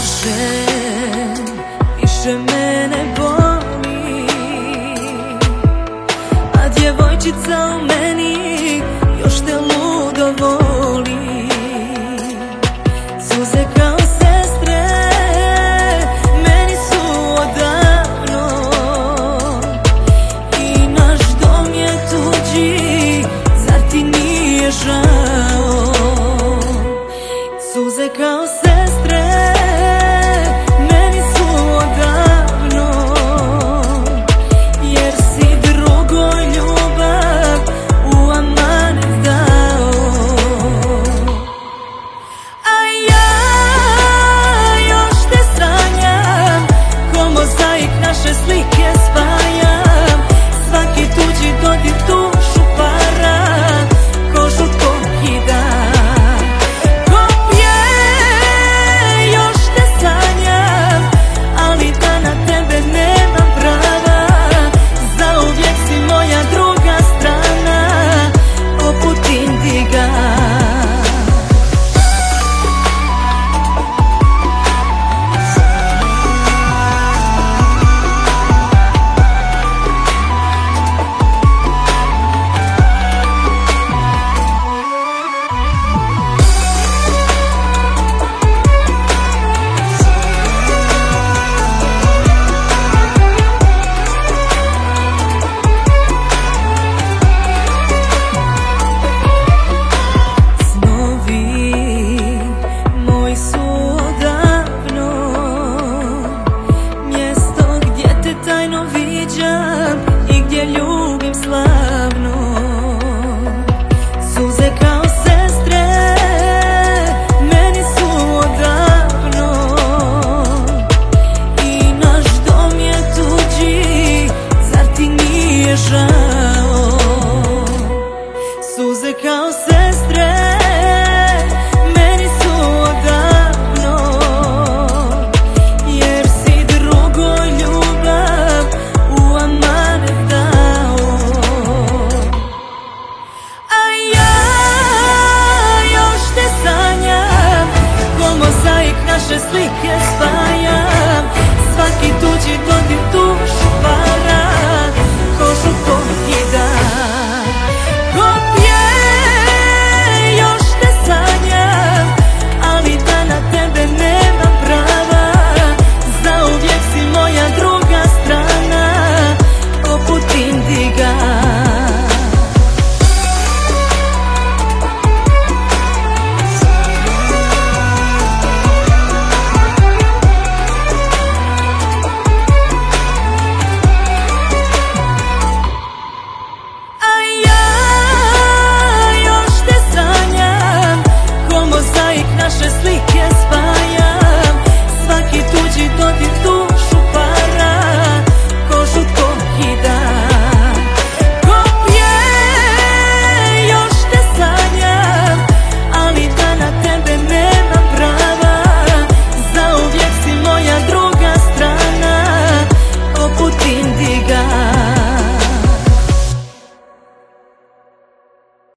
lažem, više me ne boli, a djevojčica u meni još te ludo voli. Suze kao sestre meni su odavno, i naš dom je tuđi, zar ti nije žao? Suze kao sestre meni su odavno, jer si drugoj ljubav u amanet dao. A ja još te sanjam, ko mozaik naše slike spajam. Svaki tuđi dodir dušu para, kožu pokida. I gdje ljubim slavno. Suze kao sestre meni su odavno, i naš dom je tuđi, zar ti nije žao? Suze kao sestre meni su odavno, jer si drugoj ljubav u amanet dao. A ja još te sanjam, ko mozaik naše slike spajam.